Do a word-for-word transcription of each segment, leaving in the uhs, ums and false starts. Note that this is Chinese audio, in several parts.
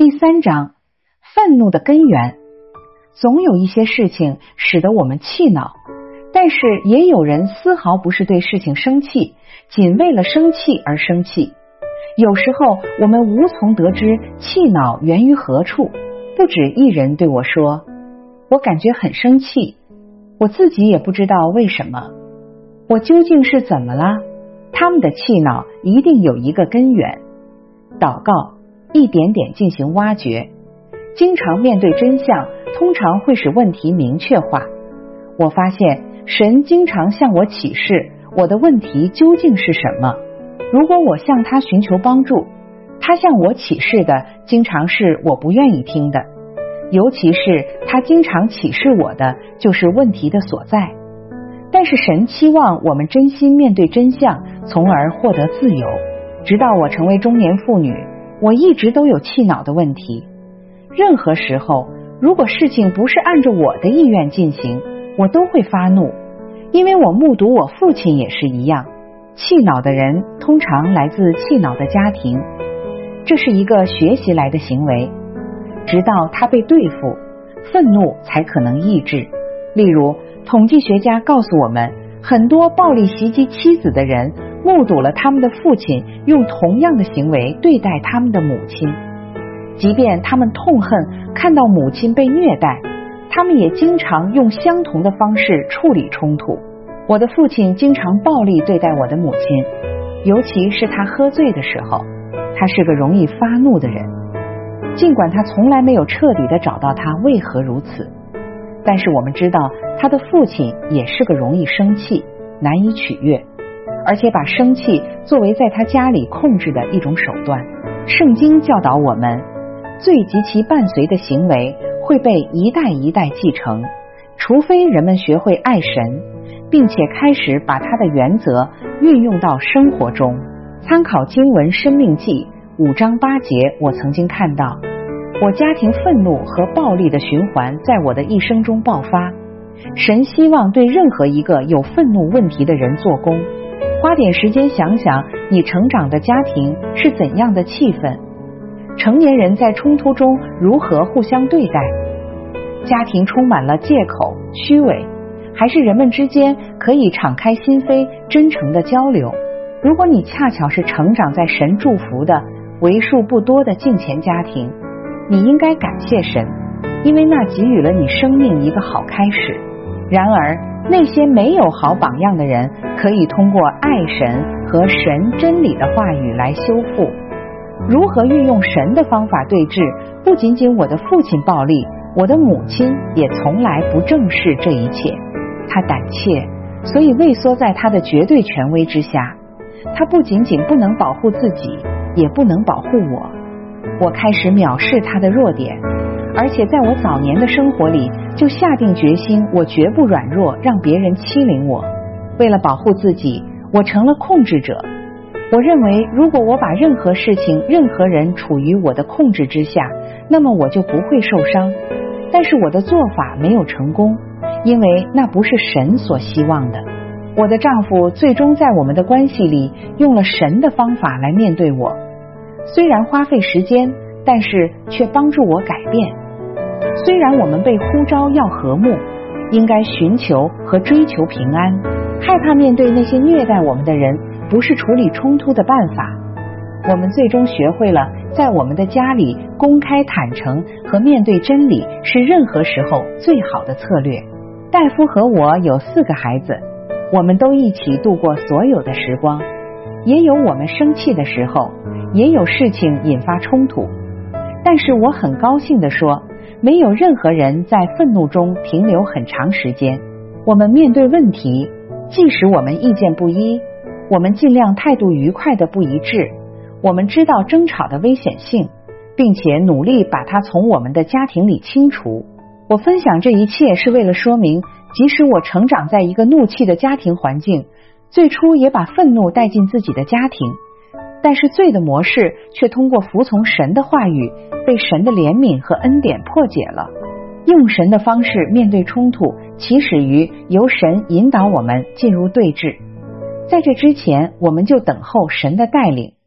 第三章，愤怒的根源。总有一些事情使得我们气恼，但是也有人丝毫不是对事情生气，仅为了生气而生气。有时候我们无从得知气恼源于何处，不止一人对我说，我感觉很生气，我自己也不知道为什么，我究竟是怎么了？他们的气恼一定有一个根源。祷告，一点点进行挖掘，经常面对真相，通常会使问题明确化。我发现神经常向我启示我的问题究竟是什么。如果我向他寻求帮助，他向我启示的经常是我不愿意听的，尤其是他经常启示我的就是问题的所在。但是神期望我们真心面对真相，从而获得自由。直到我成为中年妇女，我一直都有气恼的问题。任何时候，如果事情不是按照我的意愿进行，我都会发怒，因为我目睹我父亲也是一样。气恼的人通常来自气恼的家庭，这是一个学习来的行为，直到他被对付，愤怒才可能抑制。例如，统计学家告诉我们，很多暴力袭击妻子的人目睹了他们的父亲用同样的行为对待他们的母亲，即便他们痛恨看到母亲被虐待，他们也经常用相同的方式处理冲突。我的父亲经常暴力对待我的母亲，尤其是他喝醉的时候，他是个容易发怒的人，尽管他从来没有彻底的找到他为何如此。但是我们知道他的父亲也是个容易生气、难以取悦，而且把生气作为在他家里控制的一种手段。圣经教导我们，罪及其伴随的行为会被一代一代继承，除非人们学会爱神，并且开始把他的原则运用到生活中。参考经文申命记五章八节，我曾经看到我家庭愤怒和暴力的循环在我的一生中爆发。神希望对任何一个有愤怒问题的人做工。花点时间想想你成长的家庭是怎样的气氛，成年人在冲突中如何互相对待，家庭充满了借口、虚伪，还是人们之间可以敞开心扉、真诚的交流？如果你恰巧是成长在神祝福的为数不多的敬虔家庭，你应该感谢神，因为那给予了你生命一个好开始。然而那些没有好榜样的人，可以通过爱神和神真理的话语来修复。如何运用神的方法对峙，不仅仅我的父亲暴力，我的母亲也从来不正视这一切。他胆怯，所以畏缩在他的绝对权威之下。他不仅仅不能保护自己，也不能保护我。我开始藐视他的弱点，而且在我早年的生活里就下定决心，我绝不软弱，让别人欺凌我。为了保护自己，我成了控制者。我认为如果我把任何事情、任何人处于我的控制之下，那么我就不会受伤。但是我的做法没有成功，因为那不是神所希望的。我的丈夫最终在我们的关系里用了神的方法来面对我，虽然花费时间，但是却帮助我改变。虽然我们被呼召要和睦，应该寻求和追求平安，害怕面对那些虐待我们的人不是处理冲突的办法。我们最终学会了在我们的家里公开坦诚和面对真理是任何时候最好的策略。戴夫和我有四个孩子，我们都一起度过所有的时光，也有我们生气的时候，也有事情引发冲突。但是我很高兴地说，没有任何人在愤怒中停留很长时间。我们面对问题，即使我们意见不一，我们尽量态度愉快的不一致。我们知道争吵的危险性，并且努力把它从我们的家庭里清除。我分享这一切是为了说明，即使我成长在一个怒气的家庭环境，最初也把愤怒带进自己的家庭，但是罪的模式却通过服从神的话语，被神的怜悯和恩典破解了。用神的方式面对冲突，起始于由神引导我们进入对峙。在这之前，我们就等候神的带领。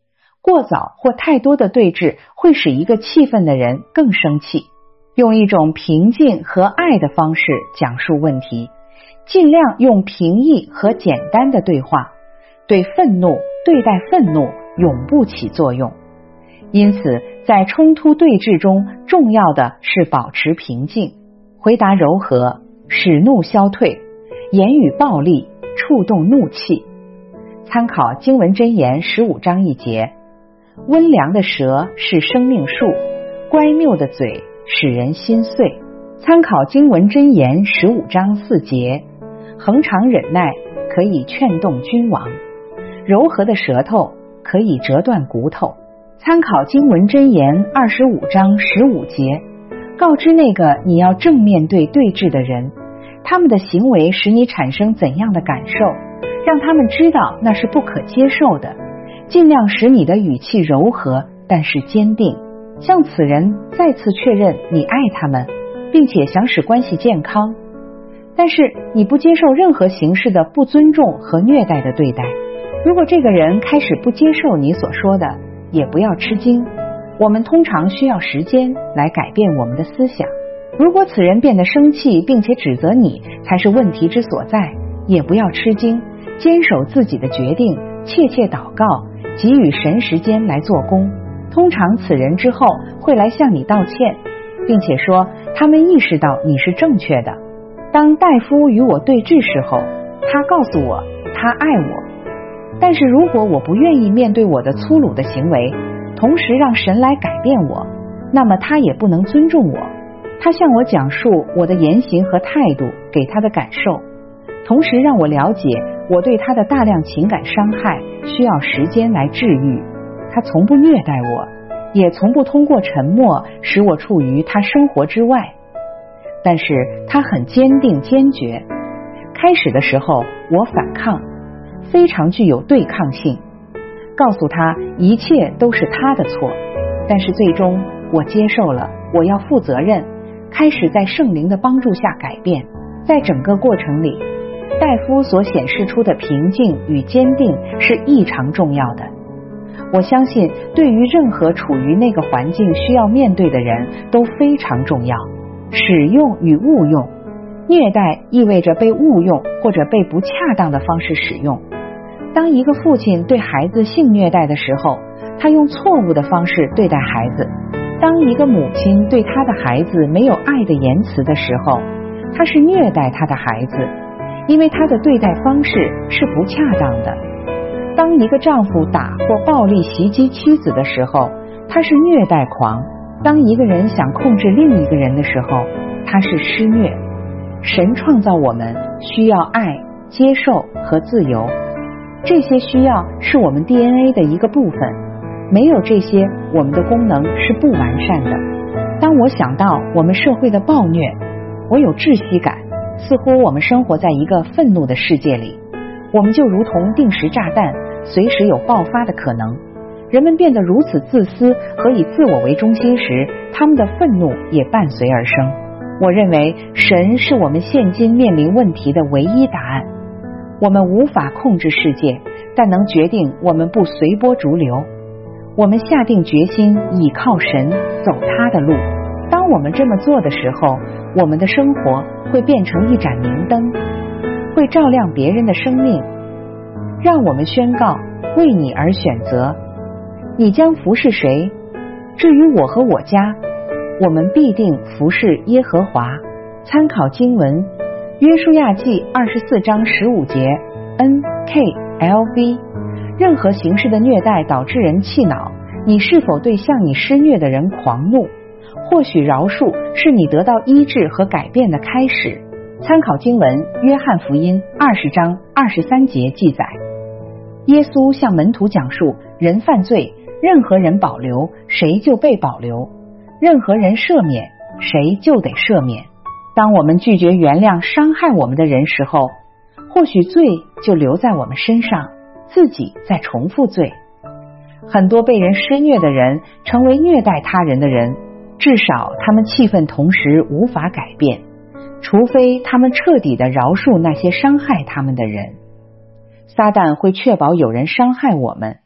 过早或太多的对峙会使一个气愤的人更生气。用一种平静和爱的方式讲述问题，尽量用平易和简单的对话，对愤怒对待愤怒永不起作用。因此在冲突对峙中，重要的是保持平静，回答柔和，使怒消退，言语暴力触动怒气。参考经文箴言十五章一节，温良的舌是生命树，乖谬的嘴使人心碎。参考经文箴言十五章四节，恒常忍耐可以劝动君王，柔和的舌头可以折断骨头。参考经文箴言二十五章十五节，告知那个你要正面对对峙的人，他们的行为使你产生怎样的感受，让他们知道那是不可接受的，尽量使你的语气柔和但是坚定，向此人再次确认你爱他们，并且想使关系健康。但是你不接受任何形式的不尊重和虐待的对待。如果这个人开始不接受你所说的，也不要吃惊，我们通常需要时间来改变我们的思想。如果此人变得生气并且指责你才是问题之所在，也不要吃惊，坚守自己的决定，切切祷告，给予神时间来做工。通常此人之后会来向你道歉，并且说他们意识到你是正确的。当戴夫与我对峙时候，他告诉我他爱我，但是如果我不愿意面对我的粗鲁的行为，同时让神来改变我，那么他也不能尊重我。他向我讲述我的言行和态度给他的感受，同时让我了解我对他的大量情感伤害需要时间来治愈。他从不虐待我，也从不通过沉默使我处于他生活之外，但是他很坚定坚决。开始的时候我反抗，非常具有对抗性，告诉他一切都是他的错，但是最终我接受了，我要负责任，开始在圣灵的帮助下改变。在整个过程里，戴夫所显示出的平静与坚定是异常重要的。我相信对于任何处于那个环境需要面对的人都非常重要。使用与误用，虐待意味着被误用或者被不恰当的方式使用。当一个父亲对孩子性虐待的时候，他用错误的方式对待孩子；当一个母亲对他的孩子没有爱的言辞的时候，他是虐待他的孩子，因为他的对待方式是不恰当的。当一个丈夫打或暴力袭击妻子的时候，他是虐待狂；当一个人想控制另一个人的时候，他是施虐。神创造我们需要爱、接受和自由，这些需要是我们 D N A 的一个部分，没有这些，我们的功能是不完善的。当我想到我们社会的暴虐，我有窒息感，似乎我们生活在一个愤怒的世界里，我们就如同定时炸弹，随时有爆发的可能。人们变得如此自私和以自我为中心时，他们的愤怒也伴随而生。我认为神是我们现今面临问题的唯一答案。我们无法控制世界，但能决定我们不随波逐流。我们下定决心倚靠神，走他的路。当我们这么做的时候，我们的生活会变成一盏明灯，会照亮别人的生命。让我们宣告，为你而选择。你将服侍谁？至于我和我家，我们必定服侍耶和华。参考经文约书亚记二十四章十五节 N K L V。 任何形式的虐待导致人气恼，你是否对向你施虐的人狂怒？或许饶恕是你得到医治和改变的开始。参考经文约翰福音二十章二十三节记载，耶稣向门徒讲述，人犯罪，任何人保留，谁就被保留；任何人赦免，谁就得赦免。当我们拒绝原谅伤害我们的人时候，或许罪就留在我们身上，自己在重复罪。很多被人施虐的人成为虐待他人的人，至少他们气愤同时无法改变，除非他们彻底的饶恕那些伤害他们的人。撒旦会确保有人伤害我们，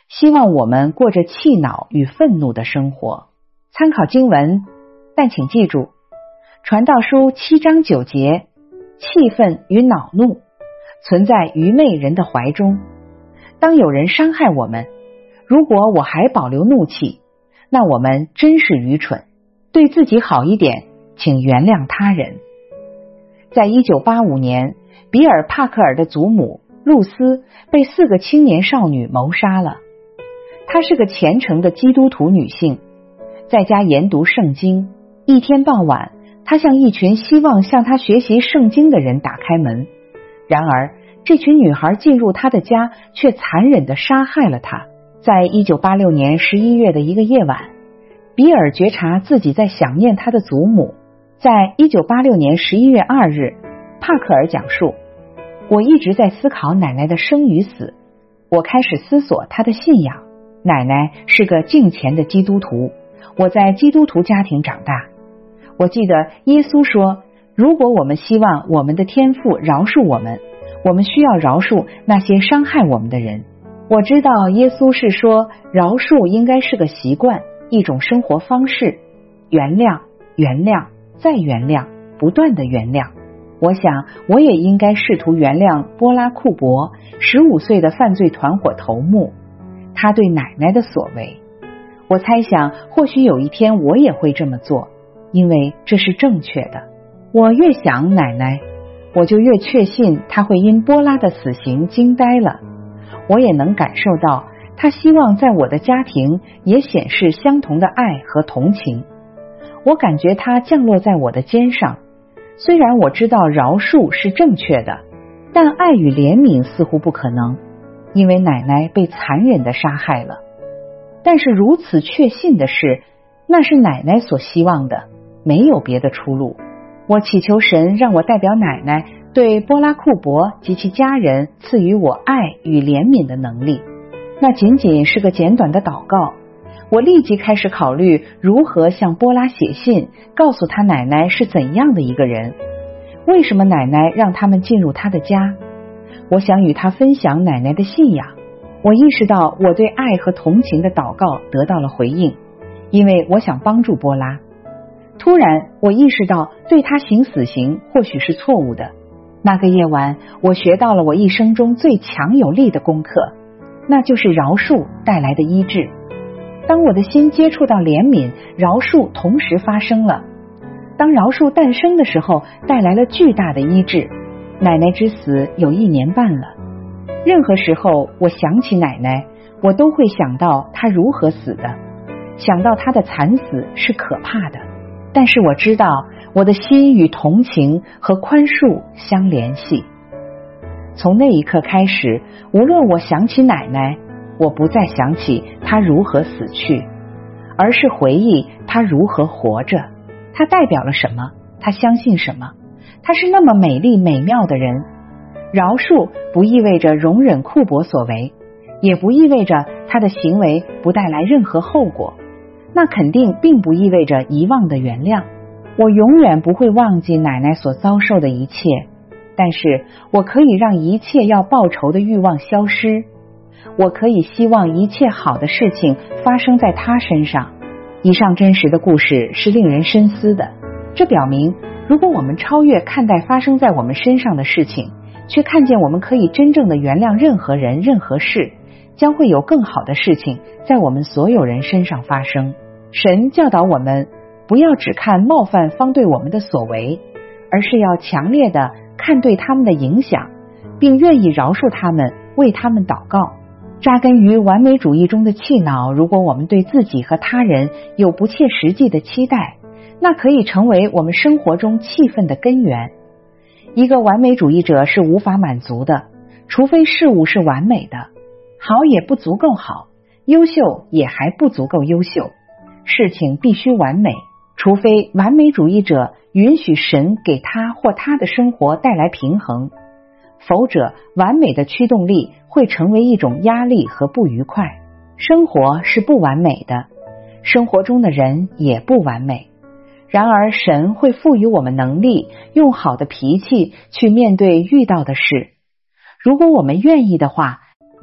希望我们过着气恼与愤怒的生活。参考经文，但请记住，传道书七章九节，气愤与恼怒存在愚昧人的怀中。当有人伤害我们，如果我还保留怒气，那我们真是愚蠢。对自己好一点，请原谅他人。在一九八五年，比尔·帕克尔的祖母露丝被四个青年少女谋杀了。她是个虔诚的基督徒女性，在家研读圣经。一天傍晚，她向一群希望向她学习圣经的人打开门，然而这群女孩进入她的家，却残忍地杀害了她。在一九八六年十一月的一个夜晚，比尔觉察自己在想念他的祖母。在一九八六年十一月二日，帕克尔讲述，我一直在思考奶奶的生与死，我开始思索她的信仰。奶奶是个敬虔的基督徒，我在基督徒家庭长大。我记得耶稣说，如果我们希望我们的天父饶恕我们，我们需要饶恕那些伤害我们的人。我知道耶稣是说，饶恕应该是个习惯，一种生活方式，原谅，原谅，再原谅，不断的原谅。我想我也应该试图原谅波拉库伯，十五岁的犯罪团伙头目，他对奶奶的所为。我猜想或许有一天我也会这么做，因为这是正确的。我越想奶奶，我就越确信他会因波拉的死刑惊呆了。我也能感受到他希望在我的家庭也显示相同的爱和同情。我感觉他降落在我的肩上，虽然我知道饶恕是正确的，但爱与怜悯似乎不可能，因为奶奶被残忍地杀害了。但是如此确信的是，那是奶奶所希望的，没有别的出路。我祈求神让我代表奶奶对波拉库伯及其家人赐予我爱与怜悯的能力。那仅仅是个简短的祷告。我立即开始考虑如何向波拉写信，告诉他奶奶是怎样的一个人，为什么奶奶让他们进入他的家。我想与他分享奶奶的信仰。我意识到我对爱和同情的祷告得到了回应，因为我想帮助波拉。突然我意识到对他行死刑或许是错误的。那个夜晚，我学到了我一生中最强有力的功课，那就是饶恕带来的医治。当我的心接触到怜悯，饶恕同时发生了。当饶恕诞生的时候，带来了巨大的医治。奶奶之死有一年半了。任何时候我想起奶奶，我都会想到她如何死的，想到她的惨死是可怕的。但是我知道我的心与同情和宽恕相联系。从那一刻开始，无论我想起奶奶，我不再想起她如何死去，而是回忆她如何活着。她代表了什么？她相信什么？她是那么美丽美妙的人。饶恕不意味着容忍库伯所为，也不意味着他的行为不带来任何后果。那肯定并不意味着遗忘的原谅。我永远不会忘记奶奶所遭受的一切，但是我可以让一切要报仇的欲望消失。我可以希望一切好的事情发生在她身上。以上真实的故事是令人深思的，这表明如果我们超越看待发生在我们身上的事情，却看见我们可以真正的原谅任何人任何事，将会有更好的事情在我们所有人身上发生。神教导我们不要只看冒犯方对我们的所为，而是要强烈的看对他们的影响，并愿意饶恕他们，为他们祷告。扎根于完美主义中的气恼，如果我们对自己和他人有不切实际的期待，那可以成为我们生活中气愤的根源。一个完美主义者是无法满足的，除非事物是完美的，好也不足够好，优秀也还不足够优秀。事情必须完美，除非完美主义者允许神给他或他的生活带来平衡，否则完美的驱动力会成为一种压力和不愉快。生活是不完美的，生活中的人也不完美。然而神会赋予我们能力，用好的脾气去面对遇到的事。如果我们愿意的话，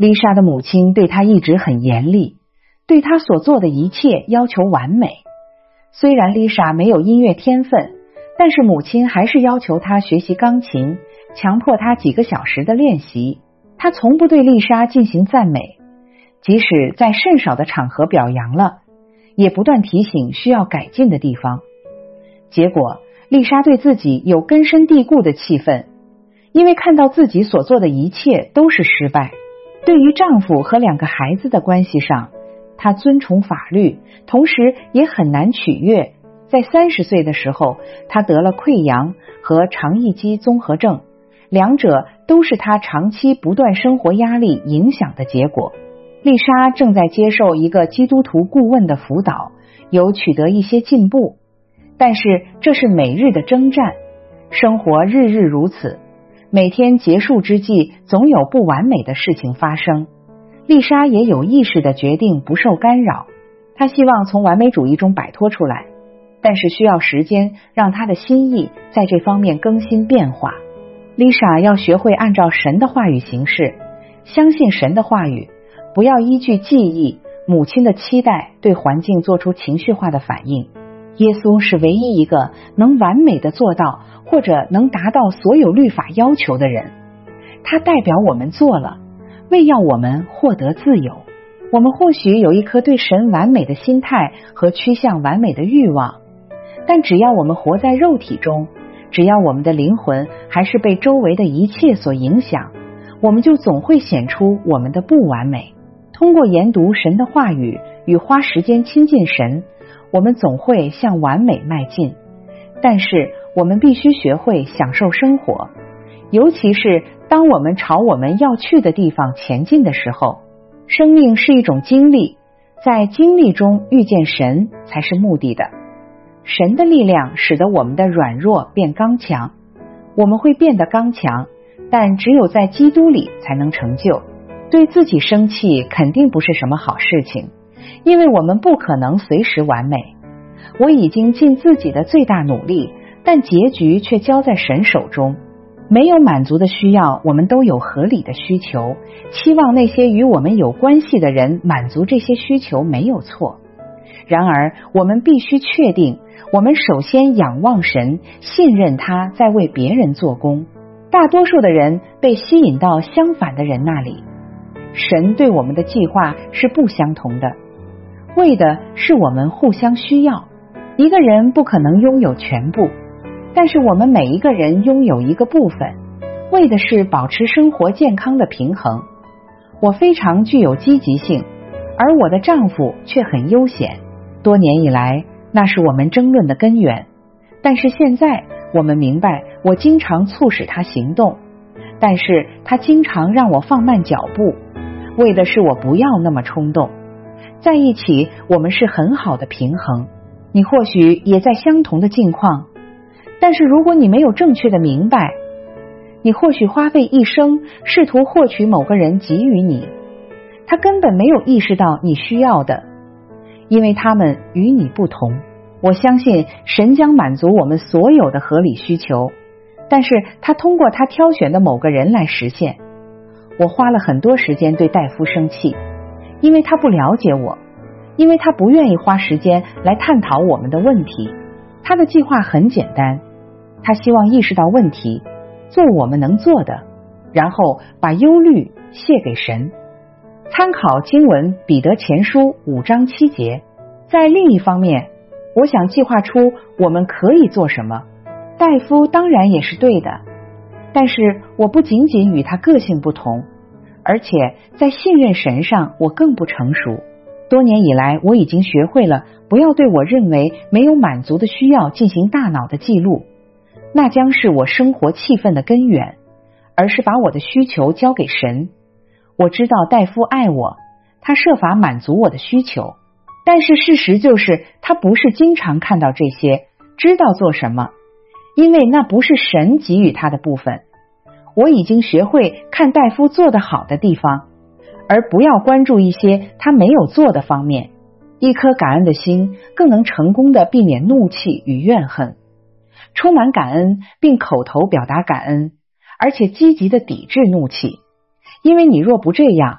丽莎的母亲对她一直很严厉，对她所做的一切要求完美。虽然丽莎没有音乐天分，但是母亲还是要求她学习钢琴，强迫她几个小时的练习。她从不对丽莎进行赞美，即使在甚少的场合表扬了，也不断提醒需要改进的地方。结果丽莎对自己有根深蒂固的气愤，因为看到自己所做的一切都是失败。对于丈夫和两个孩子的关系上，她遵从法律，同时也很难取悦。在三十岁的时候，她得了溃疡和肠易激综合症，两者都是她长期不断生活压力影响的结果。丽莎正在接受一个基督徒顾问的辅导，有取得一些进步，但是这是每日的征战，生活日日如此，每天结束之际总有不完美的事情发生。丽莎也有意识地决定不受干扰，她希望从完美主义中摆脱出来，但是需要时间让她的心意在这方面更新变化。丽莎要学会按照神的话语行事，相信神的话语，不要依据记忆、母亲的期待对环境做出情绪化的反应。耶稣是唯一一个能完美的做到或者能达到所有律法要求的人，他代表我们做了，为要我们获得自由。我们或许有一颗对神完美的心态和趋向完美的欲望，但只要我们活在肉体中，只要我们的灵魂还是被周围的一切所影响，我们就总会显出我们的不完美。通过研读神的话语与花时间亲近神，我们总会向完美迈进。但是我们必须学会享受生活，尤其是当我们朝我们要去的地方前进的时候。生命是一种经历，在经历中遇见神才是目的的。神的力量使得我们的软弱变刚强，我们会变得刚强，但只有在基督里才能成就。对自己生气肯定不是什么好事情，因为我们不可能随时完美。我已经尽自己的最大努力，但结局却交在神手中。没有满足的需要，我们都有合理的需求，期望那些与我们有关系的人满足这些需求没有错。然而我们必须确定，我们首先仰望神，信任他在为别人做工。大多数的人被吸引到相反的人那里。神对我们的计划是不相同的，为的是我们互相需要。一个人不可能拥有全部，但是我们每一个人拥有一个部分，为的是保持生活健康的平衡。我非常具有积极性，而我的丈夫却很悠闲。多年以来，那是我们争论的根源。但是现在我们明白，我经常促使他行动，但是他经常让我放慢脚步，为的是我不要那么冲动。在一起，我们是很好的平衡。你或许也在相同的境况，但是如果你没有正确的明白，你或许花费一生试图获取某个人给予你，他根本没有意识到你需要的，因为他们与你不同。我相信神将满足我们所有的合理需求，但是他通过他挑选的某个人来实现。我花了很多时间对戴夫生气，因为他不了解我，因为他不愿意花时间来探讨我们的问题。他的计划很简单，他希望意识到问题，做我们能做的，然后把忧虑卸给神。参考经文彼得前书五章七节。在另一方面，我想计划出我们可以做什么。戴夫当然也是对的，但是我不仅仅与他个性不同，而且在信任神上我更不成熟。多年以来，我已经学会了不要对我认为没有满足的需要进行大脑的记录，那将是我生活气氛的根源，而是把我的需求交给神。我知道戴夫爱我，他设法满足我的需求，但是事实就是他不是经常看到这些，知道做什么，因为那不是神给予他的部分。我已经学会看戴夫做得好的地方，而不要关注一些他没有做的方面。一颗感恩的心更能成功地避免怒气与怨恨。充满感恩并口头表达感恩，而且积极地抵制怒气，因为你若不这样，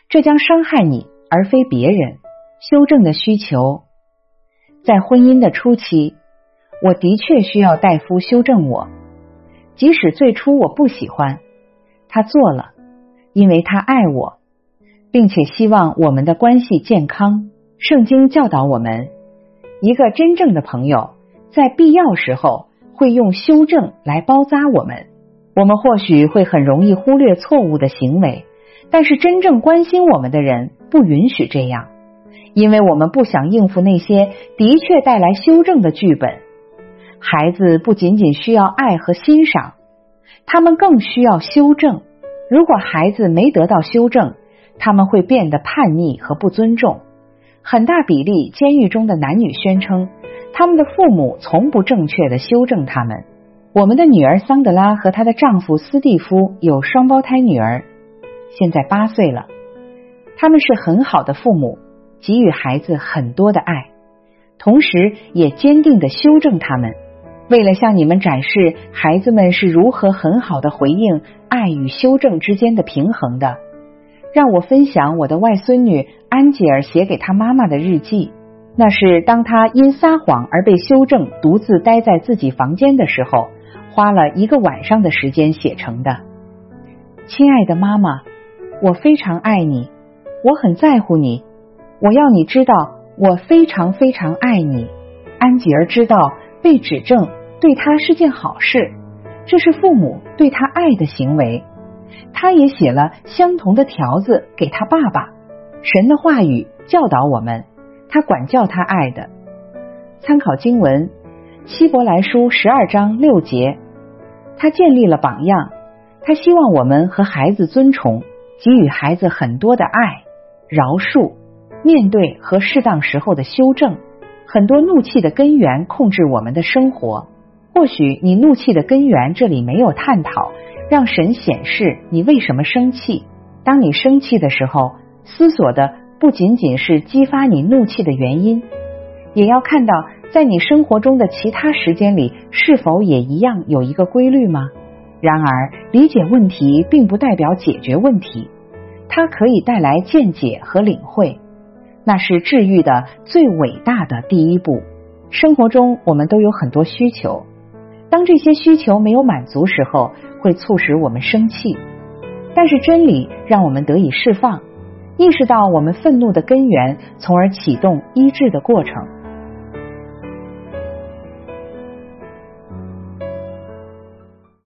这将伤害你而非别人。修正的需求，在婚姻的初期，我的确需要大夫修正我，即使最初我不喜欢，他做了，因为他爱我，并且希望我们的关系健康。圣经教导我们，一个真正的朋友在必要时候会用修正来包扎我们。我们或许会很容易忽略错误的行为，但是真正关心我们的人不允许这样，因为我们不想应付那些的确带来修正的剧本。孩子不仅仅需要爱和欣赏，他们更需要修正。如果孩子没得到修正，他们会变得叛逆和不尊重。很大比例监狱中的男女宣称，他们的父母从不正确地修正他们。我们的女儿桑德拉和她的丈夫斯蒂夫有双胞胎女儿，现在八岁了。他们是很好的父母，给予孩子很多的爱，同时也坚定地修正他们。为了向你们展示孩子们是如何很好地回应爱与修正之间的平衡的，让我分享我的外孙女安吉尔写给她妈妈的日记。那是当她因撒谎而被修正，独自待在自己房间的时候，花了一个晚上的时间写成的。亲爱的妈妈，我非常爱你，我很在乎你，我要你知道我非常非常爱你。安吉尔知道被指正对她是件好事，这是父母对她爱的行为。他也写了相同的条子给他爸爸。神的话语教导我们，他管教他爱的。参考经文希伯来书十二章六节，他建立了榜样，他希望我们和孩子尊崇，给予孩子很多的爱、饶恕，面对和适当时候的修正。很多怒气的根源控制我们的生活，或许你怒气的根源这里没有探讨，让神显示你为什么生气。当你生气的时候，思索的不仅仅是激发你怒气的原因，也要看到在你生活中的其他时间里是否也一样有一个规律吗？然而，理解问题并不代表解决问题，它可以带来见解和领会，那是治愈的最伟大的第一步。生活中我们都有很多需求，当这些需求没有满足时候，会促使我们生气。但是真理让我们得以释放，意识到我们愤怒的根源，从而启动医治的过程。